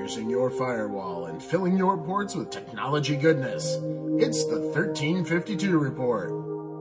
piercing your firewall and filling your ports with technology goodness. It's the 1352 Report.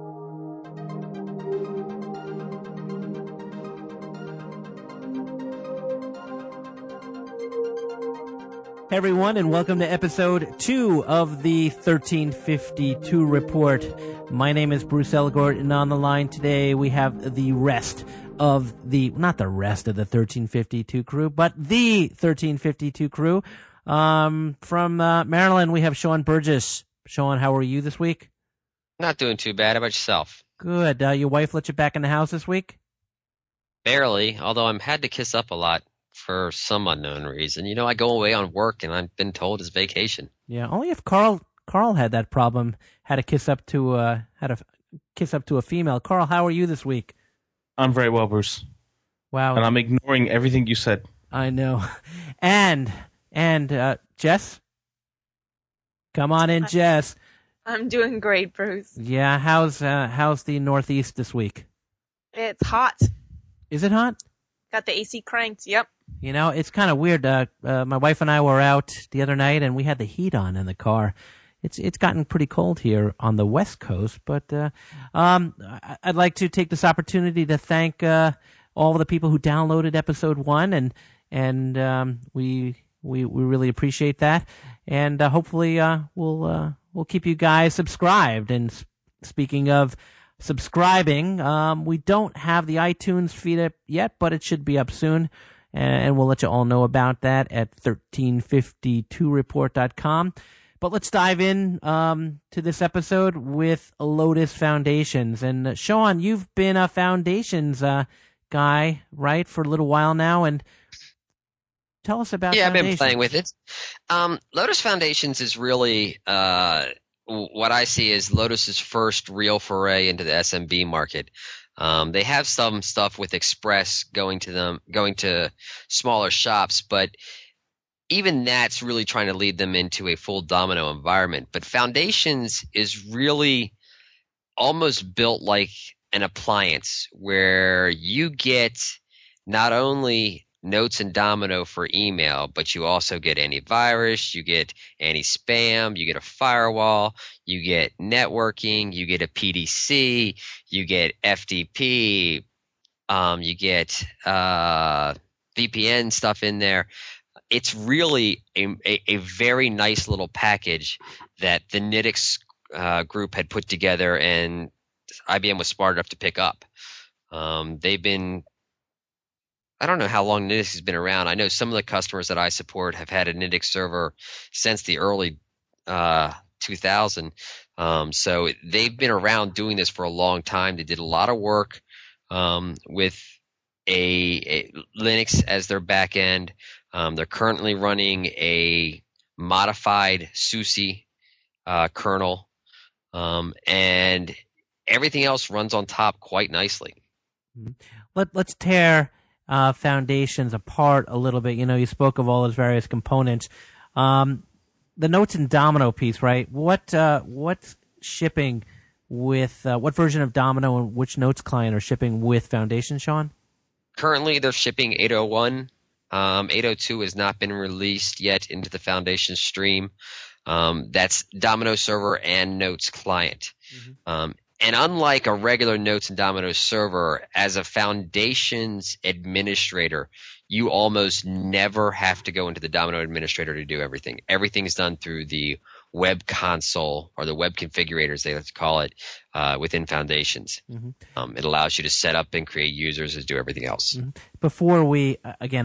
Hey everyone, and welcome to episode 2 of the 1352 Report. My name is Bruce Elgort, and on the line today we have the rest of the, not the rest of the 1352 crew, but the 1352 crew. From Maryland, we have Sean Burgess. Sean, how are you this week? Not doing too bad. How about yourself? Good. Your wife let you back in the house this week? Barely, although I'm had to kiss up a lot for some unknown reason. You know, I go away on work, and I've been told it's vacation. Yeah, only if Carl had that problem, had to kiss up to a female. Carl, how are you this week? I'm very well, Bruce. Wow. And I'm ignoring everything you said. I know. And Jess? Come on in, Jess. I'm doing great, Bruce. Yeah, how's the Northeast this week? It's hot. Is it hot? Got the AC cranked, yep. You know, it's kind of weird. My wife and I were out the other night, and we had the heat on in the car. It's gotten pretty cold here on the West Coast, but I'd like to take this opportunity to thank all of the people who downloaded episode 1, and we really appreciate that. And hopefully we'll keep you guys subscribed. And speaking of subscribing, we don't have the iTunes feed up yet, but it should be up soon. And we'll let you all know about that at 1352report.com. But let's dive in to this episode with Lotus Foundations. And Sean, you've been a Foundations guy, right, for a little while now. And tell us about I've Foundations. been playing with it. Lotus Foundations is really what I see as Lotus's first real foray into the SMB market. They have some stuff with Express going to smaller shops, but even that's really trying to lead them into a full domino environment. But Foundations is really almost built like an appliance where you get not only Notes and Domino for email, but you also get antivirus, you get anti-spam, you get a firewall, you get networking, you get a PDC, you get FTP, you get VPN stuff in there. It's really a very nice little package that the Nitix group had put together, and IBM was smart enough to pick up. They've been, I don't know how long Nitix has been around. I know some of the customers that I support have had a Nitix server since the early 2000. So they've been around doing this for a long time. They did a lot of work with a Linux as their back end. They're currently running a modified SUSE kernel, and everything else runs on top quite nicely. Let's tear Foundations apart a little bit. You know, you spoke of all those various components. The Notes and Domino piece, right? What's shipping with what version of Domino and which Notes client are shipping with Foundation, Sean? Currently, they're shipping 801. 802 has not been released yet into the Foundation stream. That's Domino server and Notes client. Mm-hmm. And unlike a regular Notes and Domino server, as a Foundations administrator, you almost never have to go into the Domino administrator to do everything. Everything's done through the web console, or the web configurators, they like to call it, within Foundations. Mm-hmm. It allows you to set up and create users and do everything else. Mm-hmm. Before we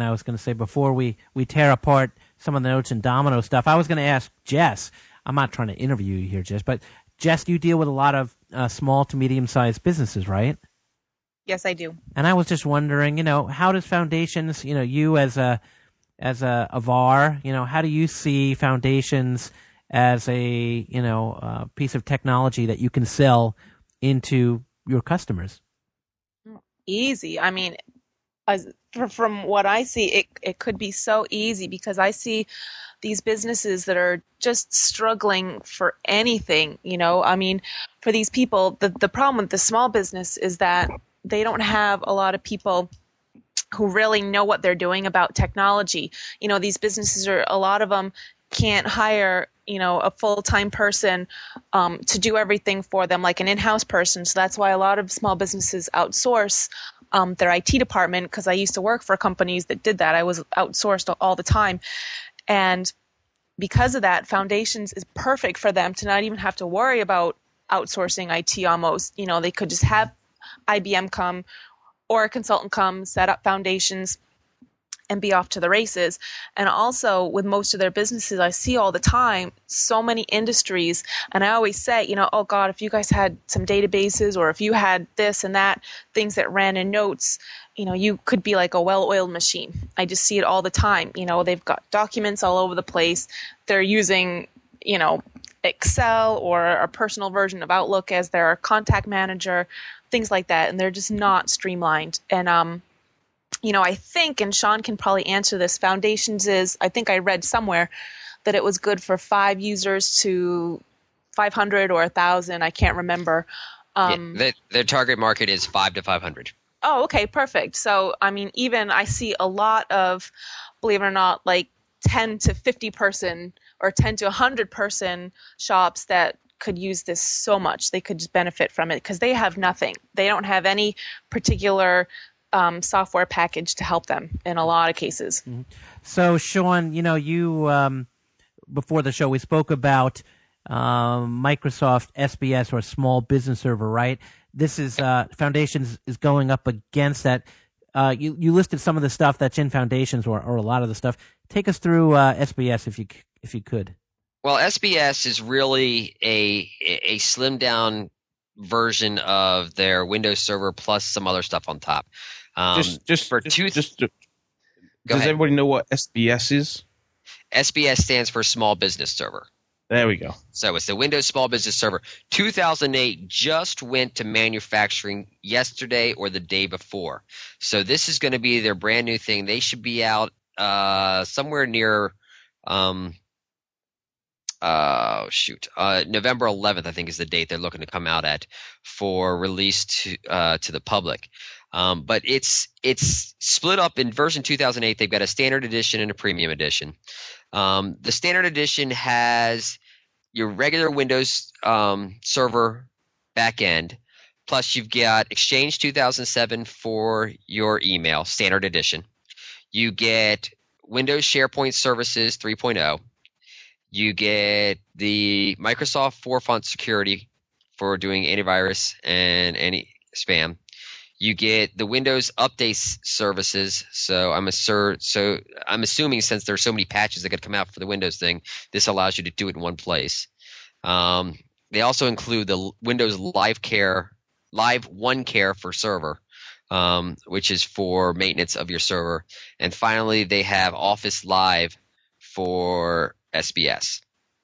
tear apart some of the Notes and Domino stuff, I was going to ask Jess, I'm not trying to interview you here, Jess, but Jess, you deal with a lot of small to medium-sized businesses, right? Yes, I do. And I was just wondering, you know, how does Foundations, you know, you as a VAR, you know, how do you see Foundations as a, you know, piece of technology that you can sell into your customers? Easy. I mean, from what I see, it could be so easy, because I see these businesses that are just struggling for anything, you know. I mean, for these people, the problem with the small business is that they don't have a lot of people who really know what they're doing about technology. These businesses a lot of them can't hire, a full-time person to do everything for them, like an in-house person. So that's why a lot of small businesses outsource their IT department, because I used to work for companies that did that. I was outsourced all the time. And because of that, Foundations is perfect for them to not even have to worry about outsourcing IT almost. They could just have IBM come or a consultant come, set up Foundations, and be off to the races. And also with most of their businesses, I see all the time, so many industries. And I always say, oh God, if you guys had some databases, or if you had this and that, things that ran in notes, you could be like a well-oiled machine. I just see it all the time. They've got documents all over the place. They're using, Excel or a personal version of Outlook as their contact manager, things like that. And they're just not streamlined. And, I think, and Sean can probably answer this, Foundations I think I read somewhere that it was good for 5 users to 500 or 1,000. I can't remember. Their target market is 5 to 500. Oh, okay, perfect. So, even I see a lot of, believe it or not, like 10 to 50 person or 10 to 100 person shops that could use this so much. They could just benefit from it because they have nothing. They don't have any particular software package to help them in a lot of cases. Mm-hmm. So, Sean, you before the show we spoke about Microsoft SBS or Small Business Server, right? This is Foundations is going up against that. You listed some of the stuff that's in Foundations or a lot of the stuff. Take us through SBS if you could. Well, SBS is really a slimmed down version of their Windows Server plus some other stuff on top. Does everybody know what SBS is? SBS stands for Small Business Server. There we go. So it's the Windows Small Business Server. 2008 just went to manufacturing yesterday or the day before. So this is going to be their brand new thing. They should be out somewhere near November 11th, I think, is the date they're looking to come out at for release to the public. But it's split up in version 2008. They've got a standard edition and a premium edition. The standard edition has your regular Windows server backend, plus you've got Exchange 2007 for your email, standard edition. You get Windows SharePoint Services 3.0. You get the Microsoft 4Font security for doing antivirus and anti-spam. You get the Windows Update services. So I'm assuming since there's so many patches that could come out for the Windows thing, this allows you to do it in one place. They also include the Windows Live One Care for server, which is for maintenance of your server. And finally, they have Office Live for SBS.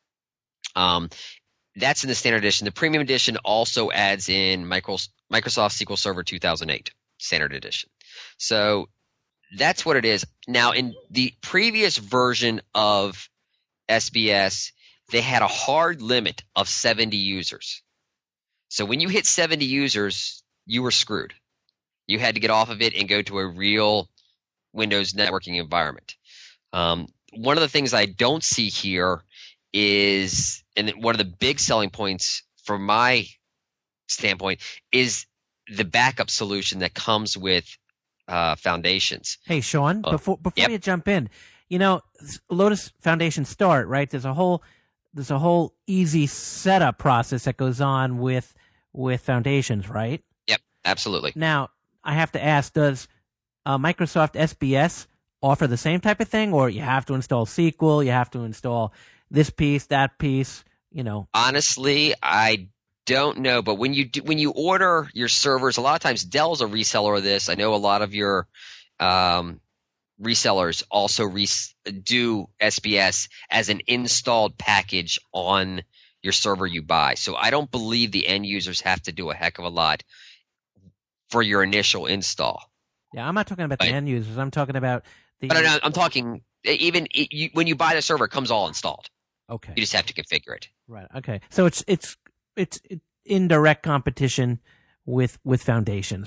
That's in the standard edition. The premium edition also adds in Microsoft SQL Server 2008 standard edition. So that's what it is. Now, in the previous version of SBS, they had a hard limit of 70 users. So when you hit 70 users, you were screwed. You had to get off of it and go to a real Windows networking environment. One of the things I don't see here is, and one of the big selling points from my standpoint, is the backup solution that comes with Foundations. Hey, Sean, before Yep. you jump in, Lotus Foundation Start, right? There's a whole easy setup process that goes on with Foundations, right? Yep, absolutely. Now, I have to ask, does Microsoft SBS offer the same type of thing, or you have to install SQL, you have to install this piece, that piece, Honestly, I don't know, but when you order your servers, a lot of times Dell's a reseller of this. I know a lot of your resellers also do SBS as an installed package on your server you buy. So I don't believe the end users have to do a heck of a lot for your initial install. Yeah, I'm not talking about the end users. I'm talking about the. But I'm talking when you buy the server, it comes all installed. Okay. You just have to configure it. Right. Okay. So it's in direct competition with Foundations, right?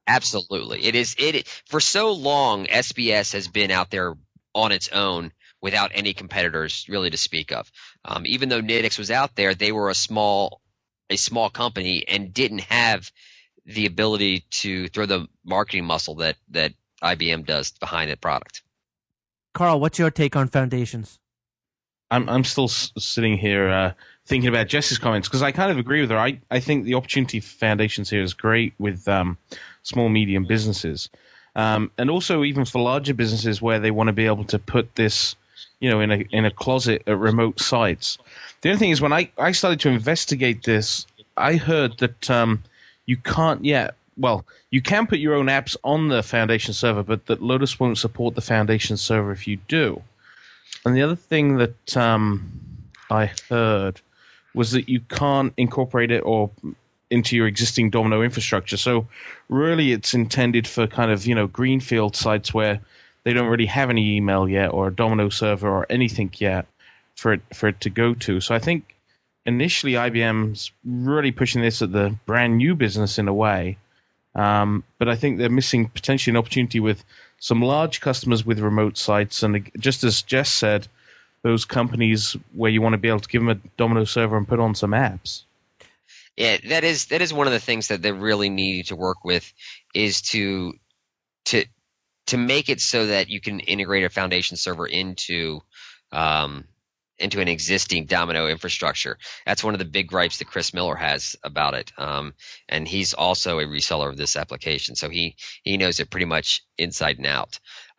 Absolutely. For so long, SBS has been out there on its own without any competitors really to speak of. Even though Nidix was out there, they were a small company and didn't have the ability to throw the marketing muscle that IBM does behind the product. Carl, what's your take on foundations? I'm still sitting here thinking about Jess's comments because I kind of agree with her. I think the opportunity for foundations here is great with small, medium businesses. And also even for larger businesses where they want to be able to put this, in a closet at remote sites. The only thing is when I started to investigate this, I heard that you can't yet. Well, you can put your own apps on the Foundation server, but that Lotus won't support the Foundation server if you do. And the other thing that I heard was that you can't incorporate it or into your existing Domino infrastructure. So really it's intended for kind of, greenfield sites where they don't really have any email yet or a Domino server or anything yet for it to go to. So I think initially IBM's really pushing this at the brand new business in a way. But I think they're missing potentially an opportunity with some large customers with remote sites. And just as Jess said, those companies where you want to be able to give them a Domino server and put on some apps. Yeah, that is one of the things that they really need to work with is to make it so that you can integrate a Foundation server into an existing Domino infrastructure. That's one of the big gripes that Chris Miller has about it. And he's also a reseller of this application, so he knows it pretty much inside and out.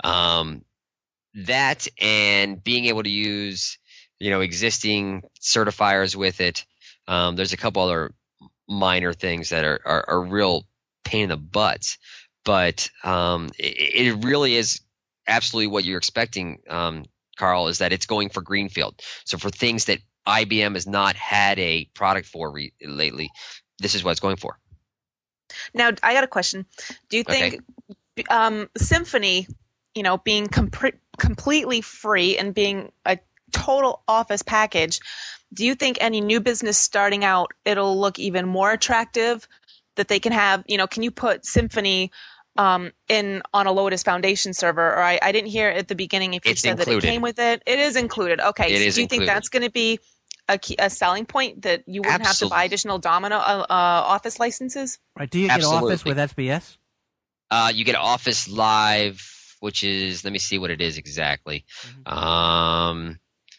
That and being able to use existing certifiers with it. There's a couple other minor things that are real pain in the butts, but it really is absolutely what you're expecting, Carl, is that it's going for greenfield. So for things that IBM has not had a product for lately, this is what it's going for. Now, I got a question. Do you think Symphony, being completely free and being a total Office package, do you think any new business starting out, it'll look even more attractive that they can have, can you put Symphony in on a Lotus Foundation server? Or I didn't hear at the beginning if you said included. That it came with it. It is included. Okay. It so is do you think that's going to be a selling point that you wouldn't have to buy additional Domino Office licenses? Right. Do you get Absolutely. Office with SBS? You get Office Live, which is, let me see what it is exactly. I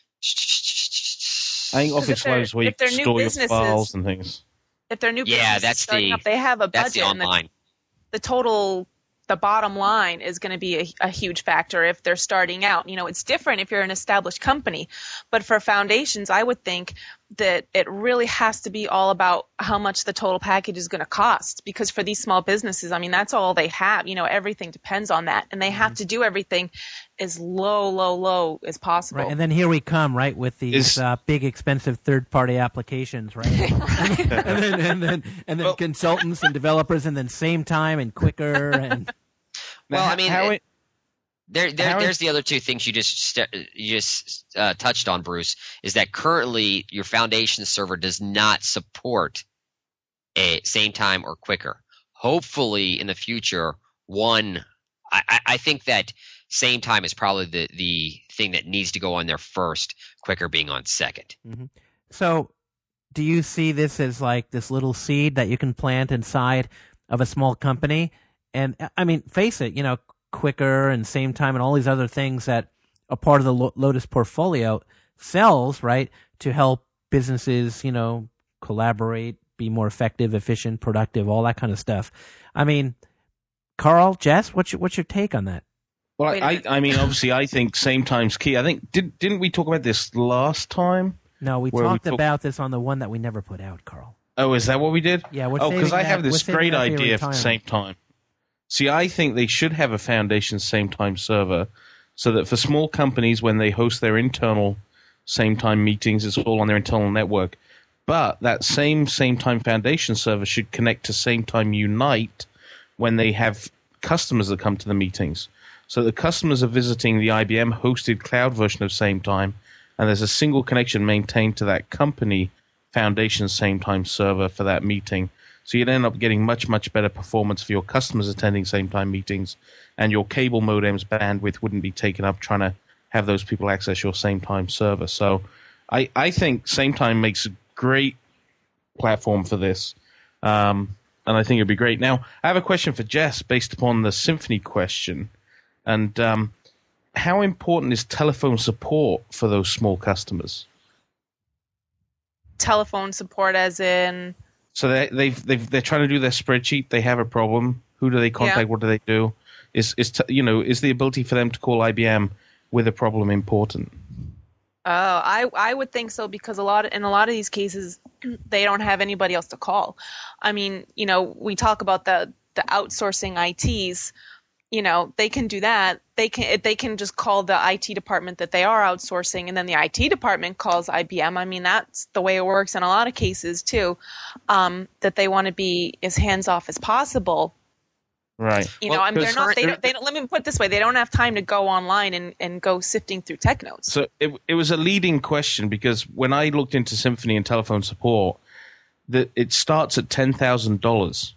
think Office Live is where you store your files and things. If they're new businesses starting up, they have a budget. That's the online. The bottom line is going to be a huge factor if they're starting out. It's different if you're an established company, but for foundations, I would think that it really has to be all about how much the total package is going to cost, because for these small businesses, that's all they have. Everything depends on that, and they have to do everything as low as possible. Right, and then here we come, right, with these big, expensive third-party applications, right? and then consultants and developers, and then same time and quicker. And well, there's the other two things you just touched on, Bruce, is that currently your Foundation server does not support a same time or quicker. Hopefully, in the future, I think that same time is probably the thing that needs to go on there first, quicker being on second. Mm-hmm. So do you see this as like this little seed that you can plant inside of a small company? And face it, quicker and same time and all these other things that are part of the Lotus portfolio sells, right, to help businesses, collaborate, be more effective, efficient, productive, all that kind of stuff. Carl, Jess, what's your take on that? Well, obviously, I think same time's key. I think didn't we talk about this last time? No, we talked about this on the one that we never put out, Carl. Oh, is that what we did? Yeah. Because I have this great idea for same time. See, I think they should have a Foundation same time server so that for small companies, when they host their internal same time meetings, it's all on their internal network. But that same time Foundation server should connect to same time Unite when they have customers that come to the meetings. So the customers are visiting the IBM hosted cloud version of same time, and there's a single connection maintained to that company Foundation same time server for that meeting. So you'd end up getting much, much better performance for your customers attending same-time meetings, and your cable modem's bandwidth wouldn't be taken up trying to have those people access your same-time server. So I think same-time makes a great platform for this, and I think it'd be great. Now, I have a question for Jess based upon the Symphony question, and how important is telephone support for those small customers? Telephone support as in? So they're trying to do their spreadsheet. They have a problem. Who do they contact? Yeah. What do they do? Is the ability for them to call IBM with a problem important? Oh, I would think so, because in a lot of these cases, they don't have anybody else to call. I mean, we talk about the outsourcing ITs. They can do that. They can just call the IT department that they are outsourcing, and then the IT department calls IBM. I mean, that's the way it works in a lot of cases too. That they want to be as hands off as possible. Right. I mean, they're not. They don't. Let me put it this way: they don't have time to go online and go sifting through tech notes. So it was a leading question, because when I looked into Symphony and telephone support, that it starts at $10,000.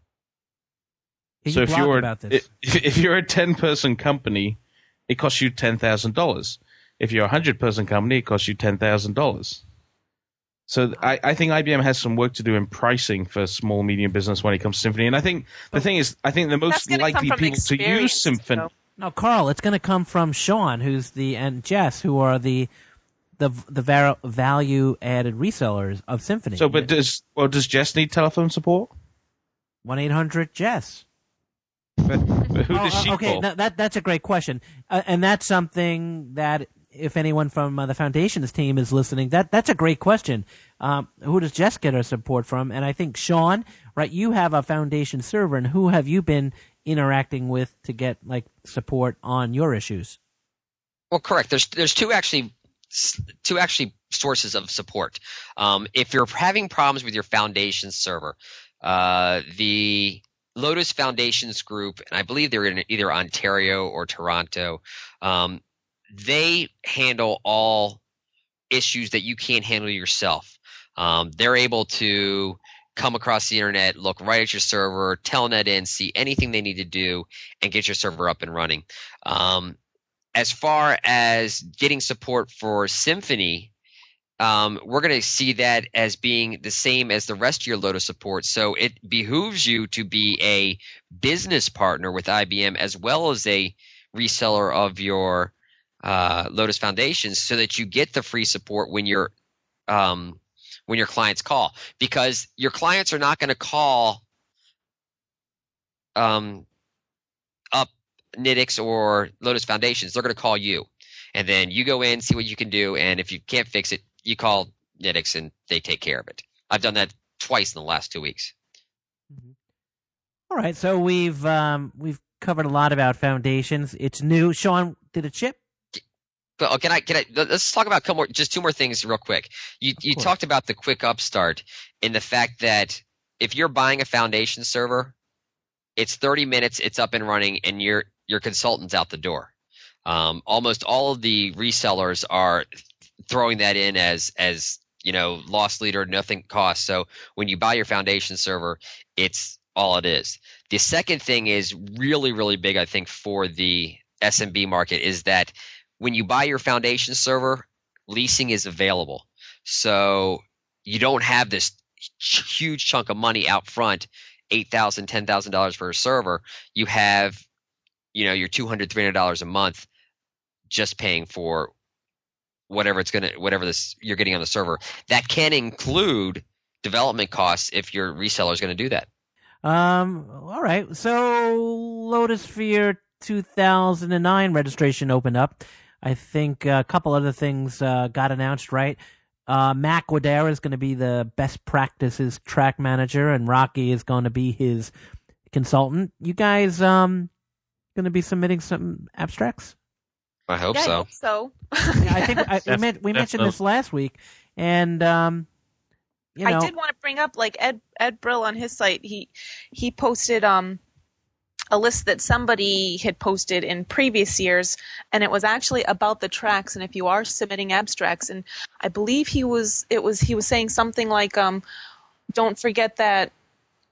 So if you're a 10-person company, it costs you $10,000. If you're a 100-person company, it costs you $10,000. So I think IBM has some work to do in pricing for small, medium business when it comes to Symphony. And I think the thing is, I think the most likely people to use Symphony. So. No, Carl, it's going to come from Sean, and Jess, who are the value added resellers of Symphony. So, but does Jess need telephone support? 1-800-JESS. But who does she okay, call? that's a great question, and that's something that if anyone from the Foundations team is listening, that's a great question. Who does Jess get her support from? And I think Sean, right? You have a Foundation server, and who have you been interacting with to get support on your issues? Well, correct. There's two actually sources of support. If you're having problems with your Foundation server, the Lotus Foundations group, and I believe they're in either Ontario or Toronto, they handle all issues that you can't handle yourself. They're able to come across the internet, look right at your server, telnet in, see anything they need to do, and get your server up and running. As far as getting support for Symphony, we're going to see that as being the same as the rest of your Lotus support. So it behooves you to be a business partner with IBM as well as a reseller of your Lotus Foundations, so that you get the free support when your clients call, because your clients are not going to call up Nitix or Lotus Foundations. They're going to call you, and then you go in, see what you can do, and if you can't fix it, you call Nitix and they take care of it. I've done that twice in the last 2 weeks. All right, so we've covered a lot about Foundations. It's new. Sean, did it ship? But can I? Let's talk about just two more things real quick. You talked about the quick upstart, in the fact that if you're buying a Foundation server, it's 30 minutes, it's up and running, and your consultant's out the door. Almost all of the resellers are throwing that in as loss leader, nothing cost. So when you buy your Foundation server, it's all it is. The second thing is really, really big, I think, for the SMB market, is that when you buy your Foundation server, leasing is available. So you don't have this huge chunk of money out front, $8,000, $10,000 for a server. You have, your $200, $300 a month just paying for whatever you're getting on the server. That can include development costs if your reseller is going to do that. All right. So Lotus Sphere 2009 registration opened up. I think a couple other things got announced, right? Mac Wadera is going to be the best practices track manager, and Rocky is going to be his consultant. You guys going to be submitting some abstracts? I hope so. I hope so. I think we mentioned this last week, and I did want to bring up, Ed Brill on his site. He posted a list that somebody had posted in previous years, and it was actually about the tracks. And if you are submitting abstracts, and I believe he was saying something like, don't forget that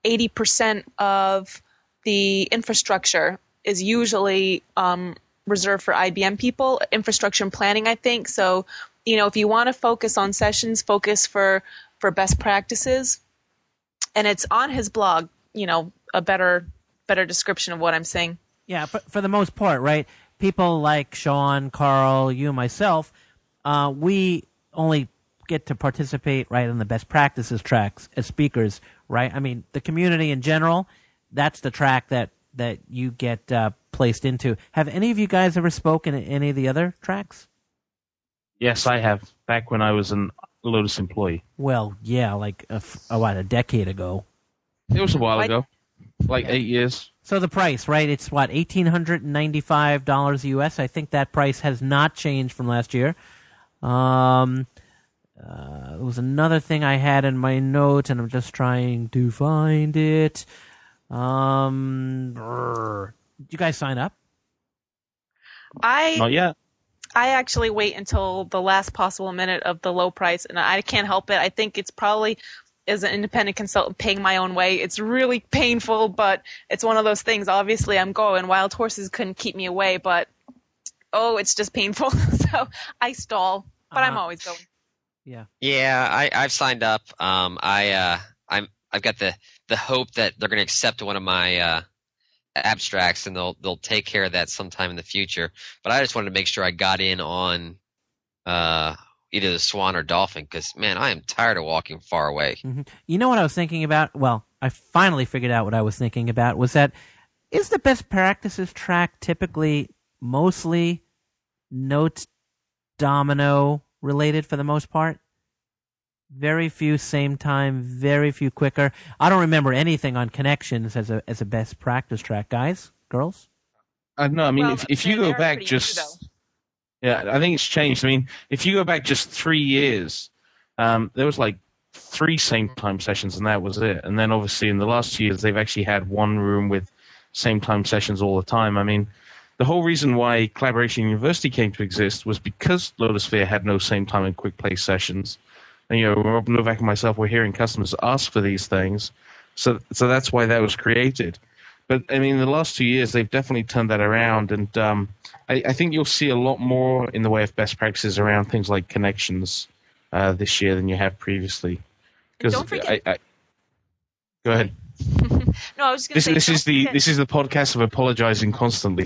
80% of the infrastructure is usually reserved for IBM people, infrastructure and planning, I think. So, if you want to focus on sessions, focus for best practices. And it's on his blog, a better description of what I'm saying. Yeah, for the most part, right? People like Sean, Carl, you, myself, we only get to participate, right, in the best practices tracks as speakers, right? I mean, the community in general, that's the track that you get placed into. Have any of you guys ever spoken at any of the other tracks? Yes, I have. Back when I was a Lotus employee. Well, yeah, like a decade ago. It was a while ago, like 8 years. So the price, right? It's what, $1,895 US. I think that price has not changed from last year. There was another thing I had in my notes, and I'm just trying to find it. Did you guys sign up? Not yet. I actually wait until the last possible minute of the low price, and I can't help it. I think it's probably, as an independent consultant, paying my own way. It's really painful, but it's one of those things. Obviously, I'm going. Wild horses couldn't keep me away, but it's just painful. So I stall, but I'm always going. Yeah. Yeah, I've signed up. I've got the hope that they're going to accept one of my abstracts, and they'll take care of that sometime in the future. But I just wanted to make sure I got in on either the Swan or Dolphin, because man, I am tired of walking far away. Mm-hmm. You know what I was thinking about? Well, I finally figured out what I was thinking about. Was that is the best practices track typically mostly notes domino related for the most part? Very few same time, very few quicker. I don't remember anything on connections as a best practice track, guys, girls. No, I mean, Well, if you go back new, just, yeah, I think it's changed. I mean, if you go back just 3 years, there was like 3 same time sessions, and that was it. And then obviously in the last years, they've actually had one room with same time sessions all the time. I mean, the whole reason why Collaboration University came to exist was because Lotusphere had no same time and quick play sessions. And, Rob Novak and myself were hearing customers ask for these things. So that's why that was created. But, I mean, in the last 2 years, they've definitely turned that around. And I think you'll see a lot more in the way of best practices around things like connections this year than you have previously. Don't forget. Go ahead. No, I was going to say. This is the podcast of apologizing constantly.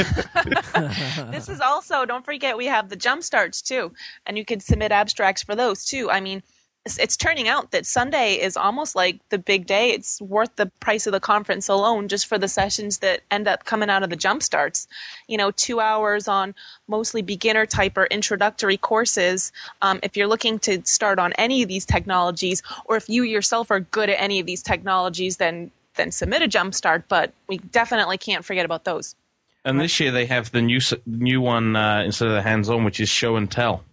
This is also, don't forget, we have the jump starts too, and you can submit abstracts for those too. I mean, it's turning out that Sunday is almost like the big day. It's worth the price of the conference alone just for the sessions that end up coming out of the jump starts. 2 hours on mostly beginner type or introductory courses. If you're looking to start on any of these technologies, or if you yourself are good at any of these technologies, then submit a jump start. But we definitely can't forget about those. And this year they have the new one instead of the hands-on, which is show and tell.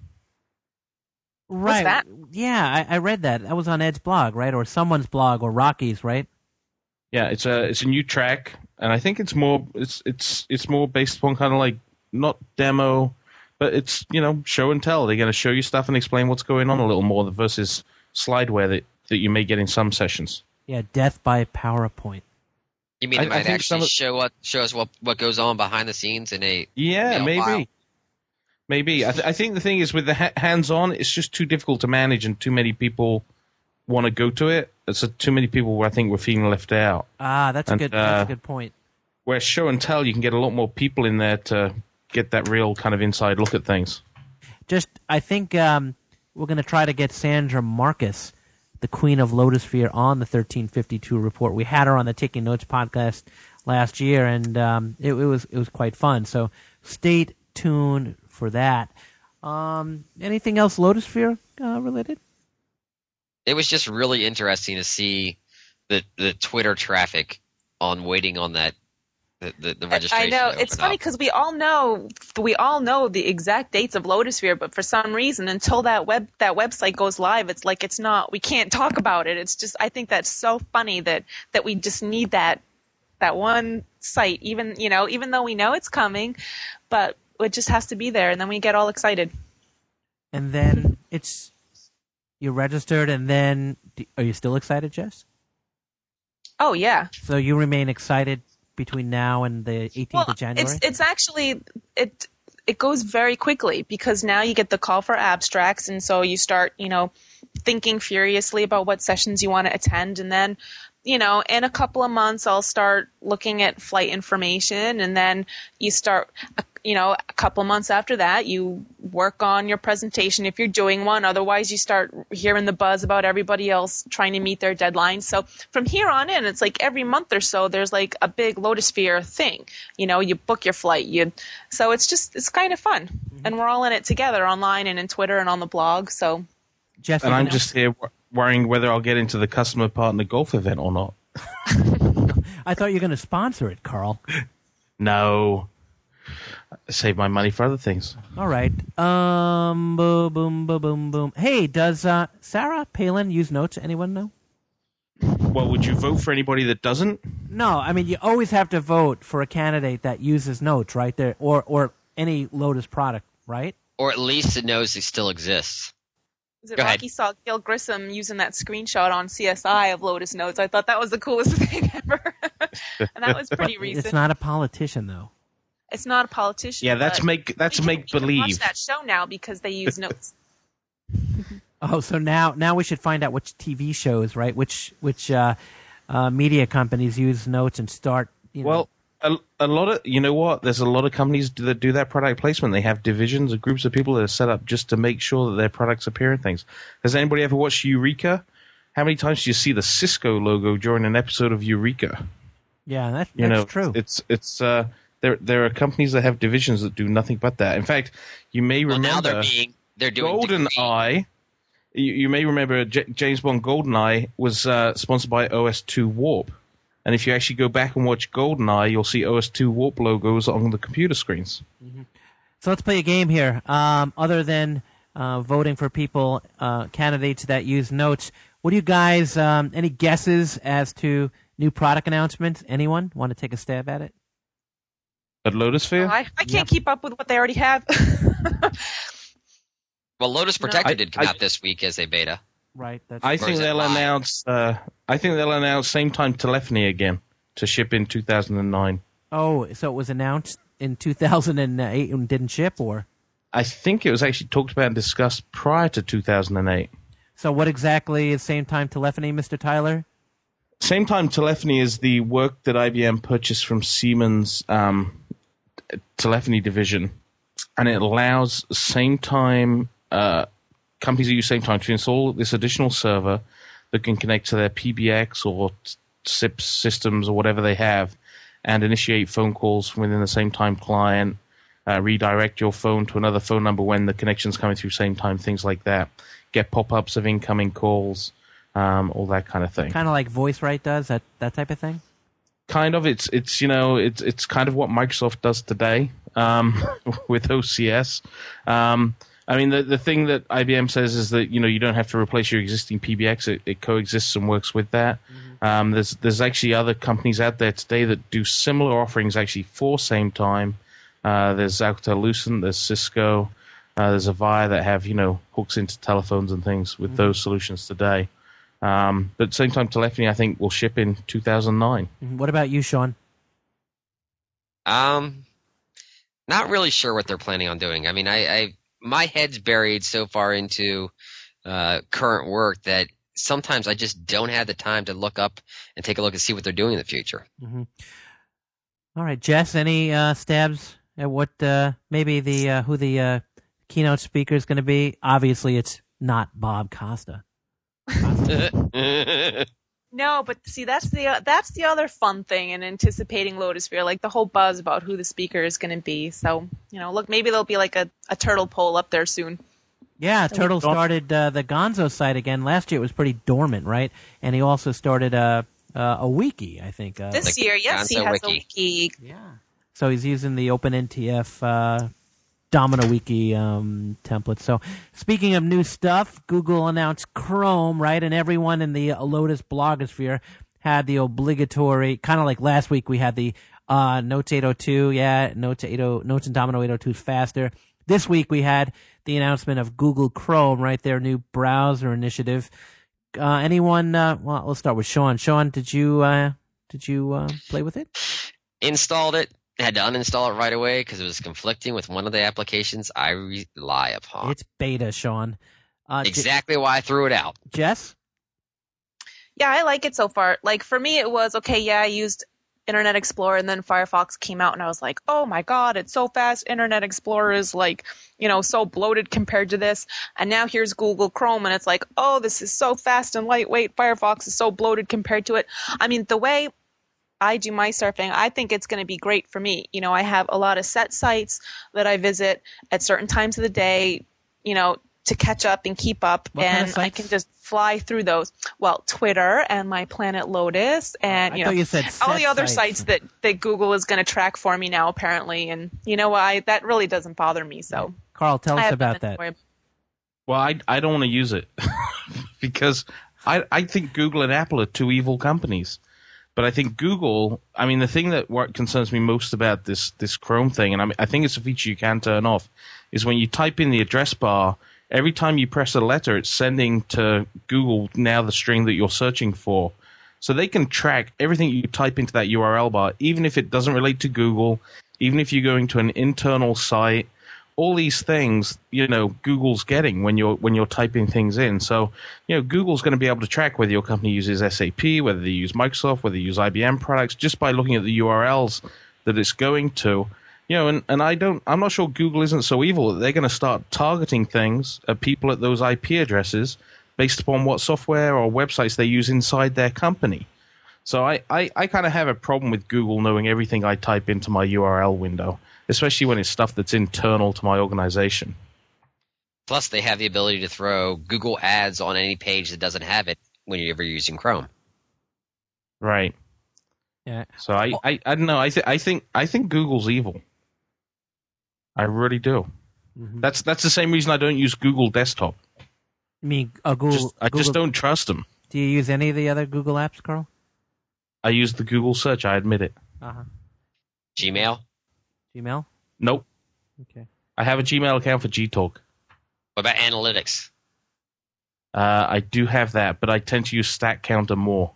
Right. What's that? Yeah, I read that. That was on Ed's blog, right? Or someone's blog, or Rocky's, right? Yeah, it's a new track, and I think it's more based upon kind of like not demo, but it's show and tell. They're going to show you stuff and explain what's going on a little more versus slideware that you may get in some sessions. Yeah, death by PowerPoint. You mean they might actually show us what goes on behind the scenes in a maybe. file? Maybe. I think the thing is with the hands-on, it's just too difficult to manage, and too many people want to go to it. So too many people, I think, were feeling left out. That's a good point. Whereas show and tell, you can get a lot more people in there to get that real kind of inside look at things. I think we're going to try to get Sandra Marcus, the queen of Lotusphere, on the 1352 report. We had her on the Taking Notes podcast last year, and it was quite fun. So stay tuned for that. Anything else Lotusphere related? It was just really interesting to see the Twitter traffic on waiting on that the registration. I know it's funny because we all know the exact dates of Lotusphere, but for some reason, until that website goes live, it's like we can't talk about it. It's just, I think that's so funny that we just need that one site, even though we know it's coming, but it just has to be there, and then we get all excited. And then you're registered, and then are you still excited, Jess? Oh, yeah. So you remain excited between now and the 18th of January? It's actually it goes very quickly because now you get the call for abstracts, and so you start, thinking furiously about what sessions you want to attend, and then, in a couple of months I'll start looking at flight information, and then you start, a couple of months after that you work on your presentation if you're doing one. Otherwise, you start hearing the buzz about everybody else trying to meet their deadlines. So from here on in, it's like every month or so there's like a big Lotusphere thing. You book your flight. So it's kind of fun, and we're all in it together online and in Twitter and on the blog. So, Jeff, and I'm just here worrying whether I'll get into the customer partner golf event or not. I thought you were going to sponsor it, Carl. No. Save my money for other things. All right. Boom, boom, boom, boom, boom. Hey, does Sarah Palin use Notes? Anyone know? Well, would you vote for anybody that doesn't? No, I mean, you always have to vote for a candidate that uses Notes, right? There, or any Lotus product, right? Or at least it knows it still exists. Is it Go ahead. Rocky saw Gil Grissom using that screenshot on CSI of Lotus Notes? I thought that was the coolest thing ever. And that was pretty recent. It's not a politician, though. It's not a politician. Yeah, that's but make we can believe. watch that show now because they use Notes. Oh, so now we should find out which TV shows, right? Which media companies use Notes and start. Well, a lot of there's a lot of companies that do that product placement. They have divisions of groups of people that are set up just to make sure that their products appear in things. Has anybody ever watched Eureka? How many times do you see the Cisco logo during an episode of Eureka? Yeah, that's true. There are companies that have divisions that do nothing but that. In fact, you may remember now they're doing GoldenEye. You may remember James Bond GoldenEye was sponsored by OS2 Warp. And if you actually go back and watch GoldenEye, you'll see OS2 Warp logos on the computer screens. Mm-hmm. So let's play a game here. Other than voting for people, candidates that use Notes, what do you guys, any guesses as to new product announcements? Anyone want to take a stab at it? At Lotusphere? I can't keep up with what they already have. Well, Lotus Protector did come out this week as a beta. Right. I think they'll announce. I think they'll announce same time telephony again to ship in 2009. Oh, so it was announced in 2008 and didn't ship, or? I think it was actually talked about and discussed prior to 2008. So what exactly is same time telephony, Mr. Tyler? Same time telephony is the work that IBM purchased from Siemens telephony division, and it allows same time. Companies that use same time to install this additional server that can connect to their PBX or SIP systems or whatever they have and initiate phone calls from within the same time client, redirect your phone to another phone number when the connection's coming through same time, things like that. Get pop-ups of incoming calls, all that kind of thing. Kind of like VoiceRight does, that type of thing? Kind of. It's kind of what Microsoft does today with OCS. I mean, the thing that IBM says is that, you don't have to replace your existing PBX. It coexists and works with that. Mm-hmm. There's actually other companies out there today that do similar offerings actually for same time. There's Alcatel-Lucent, there's Cisco, there's Avaya that have, hooks into telephones and things with those solutions today. But same time telephony, I think, will ship in 2009. What about you, Sean? Not really sure what they're planning on doing. I mean, my head's buried so far into current work that sometimes I just don't have the time to look up and take a look and see what they're doing in the future. Mm-hmm. All right, Jess, any stabs at what maybe who the keynote speaker is going to be? Obviously, it's not Bob Costa. No, but see, that's the other fun thing in anticipating Lotusphere, like the whole buzz about who the speaker is going to be. So, look, maybe there'll be like a turtle poll up there soon. Yeah, Turtle started the Gonzo site again. Last year it was pretty dormant, right? And he also started a wiki, I think. This year, yes, he has a wiki. Yeah. So he's using the OpenNTF Domino Wiki template. So speaking of new stuff, Google announced Chrome, right? And everyone in the Lotus blogosphere had the obligatory, kind of like last week we had the Notes 802, Notes and Domino 802 faster. This week we had the announcement of Google Chrome, right? Their new browser initiative. Anyone? Well, we'll start with Sean. Sean, did you play with it? Installed it. Had to uninstall it right away because it was conflicting with one of the applications I rely upon. It's beta, Sean. Exactly why I threw it out. Jess? Yeah, I like it so far. Like, for me, it was, okay, yeah, I used Internet Explorer, and then Firefox came out, and I was like, oh my god, it's so fast. Internet Explorer is, like, so bloated compared to this. And now here's Google Chrome, and it's like, oh, this is so fast and lightweight. Firefox is so bloated compared to it. I mean, the way I do my surfing, I think it's going to be great for me. I have a lot of set sites that I visit at certain times of the day, to catch up and keep up. What kind of and I sites? can just fly through those. Well, Twitter and my Planet Lotus and, I thought you said all set the other sites. sites that Google is going to track for me now, apparently. And that really doesn't bother me. So Carl, tell I us have about nothing that. to worry about. Well, I don't want to use it because I think Google and Apple are two evil companies. But I think Google, the thing that what concerns me most about this Chrome thing, and I think it's a feature you can turn off, is when you type in the address bar, every time you press a letter, it's sending to Google now the string that you're searching for. So they can track everything you type into that URL bar, even if it doesn't relate to Google, even if you're going to an internal site. All these things, Google's getting when you're typing things in. So, Google's going to be able to track whether your company uses SAP, whether they use Microsoft, whether they use IBM products, just by looking at the URLs that it's going to. And I'm not sure Google isn't so evil that they're going to start targeting things at people at those IP addresses based upon what software or websites they use inside their company. So I kind of have a problem with Google knowing everything I type into my URL window, especially when it's stuff that's internal to my organization. Plus, they have the ability to throw Google ads on any page that doesn't have it when you're ever using Chrome. Right. Yeah. So I don't know. I think Google's evil. I really do. Mm-hmm. That's the same reason I don't use Google Desktop. I mean, Google. I just don't trust them. Do you use any of the other Google apps, Carl? I use the Google search. I admit it. Uh-huh. Gmail? Gmail? Nope. Okay. I have a Gmail account for Gtalk. What about analytics? I do have that, but I tend to use Stack Counter more.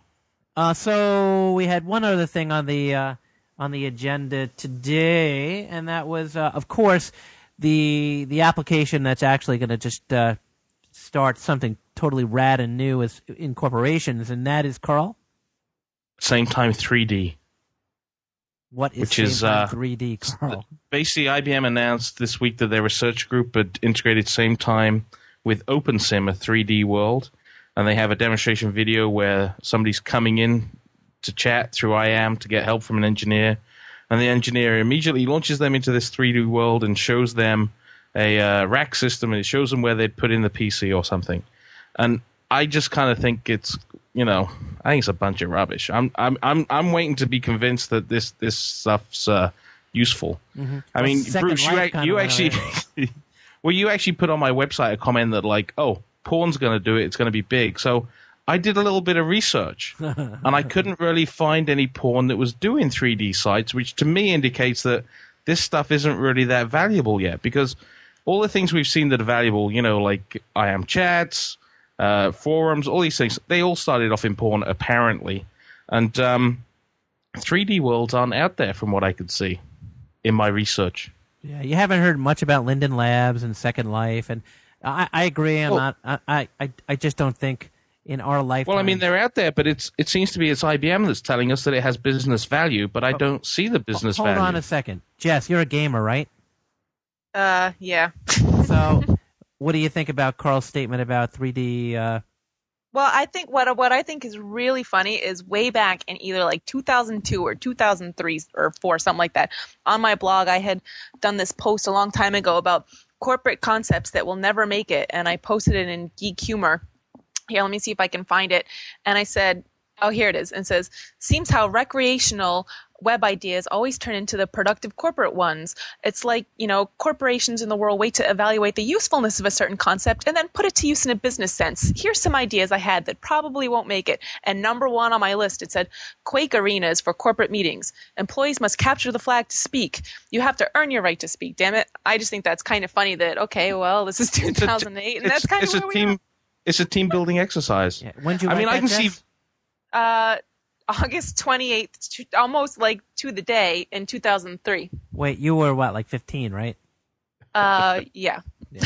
So we had one other thing on the agenda today, and that was, of course, the application that's actually going to just start something totally rad and new in corporations, and that is, Carl? Same Time 3D. What is which is 3D, Carl? Basically, IBM announced this week that their research group had integrated Same Time with OpenSim, a 3D world, and they have a demonstration video where somebody's coming in to chat through IAM to get help from an engineer, and the engineer immediately launches them into this 3D world and shows them a rack system, and it shows them where they'd put in the PC or something. And I just kind of think it's, I think it's a bunch of rubbish. I'm waiting to be convinced that this stuff's useful. Mm-hmm. I mean, Second Bruce, Life you actually, you actually put on my website a comment that like, oh, porn's going to do it. It's going to be big. So I did a little bit of research, and I couldn't really find any porn that was doing 3D sites, which to me indicates that this stuff isn't really that valuable yet. Because all the things we've seen that are valuable, like IAM chats, forums, all these things, they all started off in porn, apparently. And 3D worlds aren't out there from what I could see in my research. Yeah, you haven't heard much about Linden Labs and Second Life, and I agree. I just don't think in our lifetime. Well, I mean, they're out there, but it seems to be it's IBM that's telling us that it has business value, but I don't see the business value. Hold on a second. Jess, you're a gamer, right? Yeah. So what do you think about Carl's statement about 3D? Well, I think what I think is really funny is way back in either like 2002 or 2003 or 4, something like that. On my blog, I had done this post a long time ago about corporate concepts that will never make it, and I posted it in Geek Humor. Here, let me see if I can find it. And I said, oh, here it is. And it says, seems how recreational web ideas always turn into the productive corporate ones. It's like, corporations in the world wait to evaluate the usefulness of a certain concept and then put it to use in a business sense. Here's some ideas I had that probably won't make it. And number 1 on my list, it said, Quake arenas for corporate meetings. Employees must capture the flag to speak. You have to earn your right to speak. Damn it. I just think that's kind of funny that, okay, well, this is 2008, and that's kind of where we are. It's a team building exercise. Yeah. When did you I write mean, that, I can Jess? see. August 28th, almost like to the day in 2003. Wait, you were what, like 15, right? Yeah.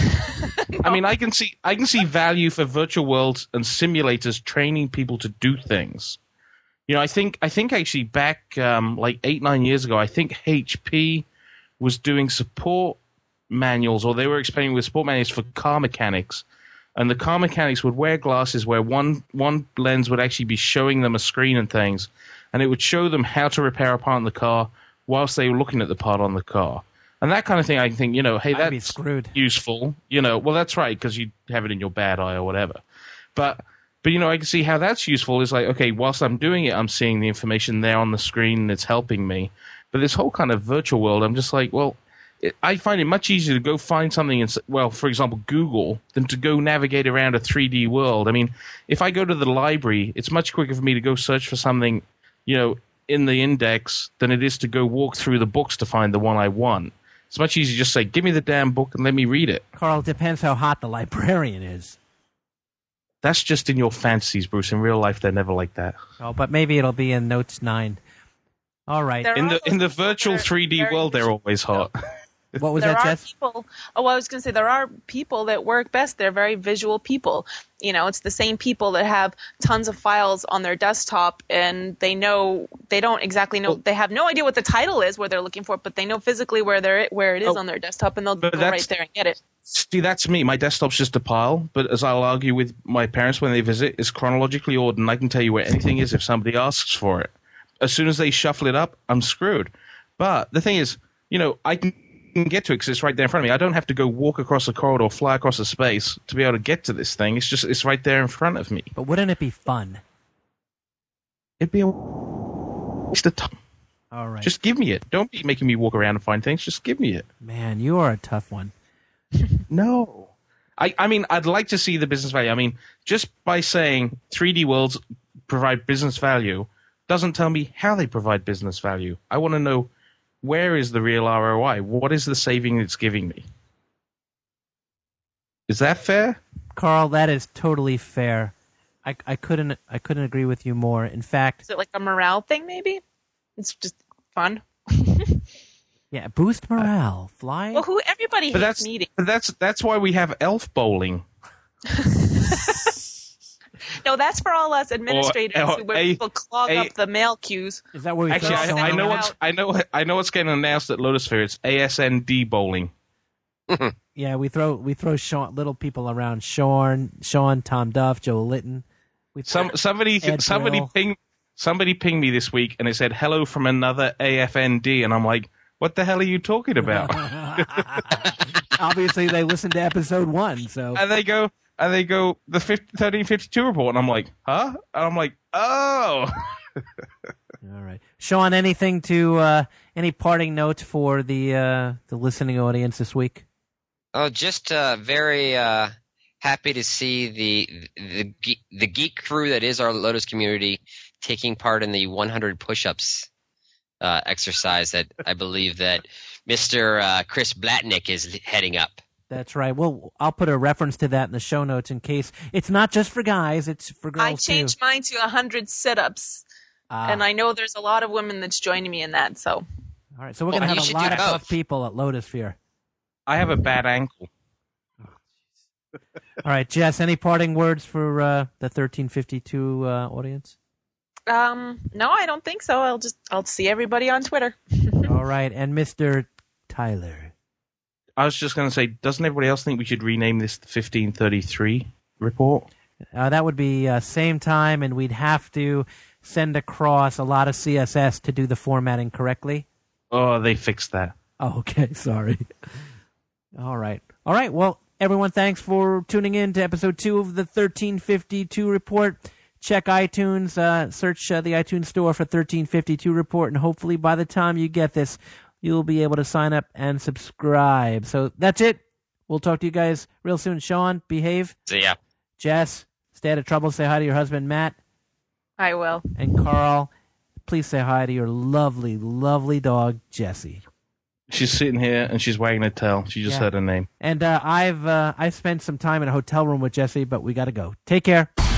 I mean, I can see value for virtual worlds and simulators training people to do things. You know, I think actually back like 8-9 years ago, I think HP was doing support manuals, or they were experimenting with support manuals for car mechanics, and the car mechanics would wear glasses where one lens would actually be showing them a screen and things, and it would show them how to repair a part in the car whilst they were looking at the part on the car. And that kind of thing, I think, you know, hey, I'd be that's screwed. useful. You know, well, that's right, because you have it in your bad eye or whatever. But you know, I can see how that's useful. Is like, okay, whilst I'm doing it, I'm seeing the information there on the screen and it's helping me. But this whole kind of virtual world, I'm just like, well, I find it much easier to go find something, well, for example, Google, than to go navigate around a 3D world. I mean, if I go to the library, it's much quicker for me to go search for something, you know, in the index than it is to go walk through the books to find the one I want. It's much easier to just say, give me the damn book and let me read it. Carl, it depends how hot the librarian is. That's just in your fantasies, Bruce. In real life, they're never like that. Oh, but maybe it'll be in Notes 9. All right. There are In the those virtual people that are 3D very world, they're always hot. What was there that, are Jess? people. Oh, I was going to say there are people that work best. They're very visual people. You know, it's the same people that have tons of files on their desktop, and they don't exactly know. They have no idea what the title is, where they're looking for it, but they know physically where it is on their desktop, and they'll go right there and get it. See, that's me. My desktop's just a pile, but as I'll argue with my parents when they visit, it's chronologically ordered, and I can tell you where anything is if somebody asks for it. As soon as they shuffle it up, I'm screwed. But the thing is, you know, I can get to it because it's right there in front of me. I don't have to go walk across a corridor, fly across a space to be able to get to this thing. It's right there in front of me. But wouldn't it be fun? It'd be a waste of time. All right. Just give me it. Don't be making me walk around and find things. Just give me it. Man, you are a tough one. No. I mean, I'd like to see the business value. I mean, just by saying 3D worlds provide business value doesn't tell me how they provide business value. I want to know, where is the real ROI? What is the saving it's giving me? Is that fair? Carl, that is totally fair. I couldn't agree with you more. In fact, Is it like a morale thing? Maybe it's just fun. yeah, boost morale. Fly. Well, everybody But hates meetings. that's why we have elf bowling. No, that's for all us administrators where people clog up the mail queues. Is that where we Actually, throw I someone know what's getting announced at Lotus Sphere. It's ASND bowling. Yeah, we throw little people around. Sean, Tom Duff, Joe Litton. Somebody pinged me this week and it said hello from another AFND, and I'm like, what the hell are you talking about? Obviously, they listened to episode 1, so. and they go the 1352 report, and I'm like, huh? And I'm like, oh. All right, Sean. Anything to any parting notes for the listening audience this week? Oh, just very happy to see the geek crew that is our Lotus community taking part in the 100 push-ups exercise that I believe that Mr. Chris Blatnick is heading up. That's right. Well, I'll put a reference to that in the show notes in case it's not just for guys; it's for girls I changed too. mine to 100 sit-ups, and I know there's a lot of women that's joining me in that. So, all right, so we're gonna have a lot of tough people at Lotus Sphere. I have a bad ankle. All right, Jess, any parting words for the 1352 audience? no, I don't think so. I'll see everybody on Twitter. All right, and Mr. Tyler. I was just going to say, doesn't everybody else think we should rename this the 1533 report? That would be same time, and we'd have to send across a lot of CSS to do the formatting correctly. Oh, they fixed that. Oh, okay, sorry. All right. Well, everyone, thanks for tuning in to episode 2 of the 1352 report. Check iTunes, search the iTunes store for 1352 report, and hopefully by the time you get this, you'll be able to sign up and subscribe. So that's it. We'll talk to you guys real soon. Sean, behave. See ya. Jess, stay out of trouble. Say hi to your husband, Matt. I will. And Carl, please say hi to your lovely, lovely dog, Jessie. She's sitting here and she's wagging her tail. She just heard her name. And I've spent some time in a hotel room with Jesse, but we got to go. Take care.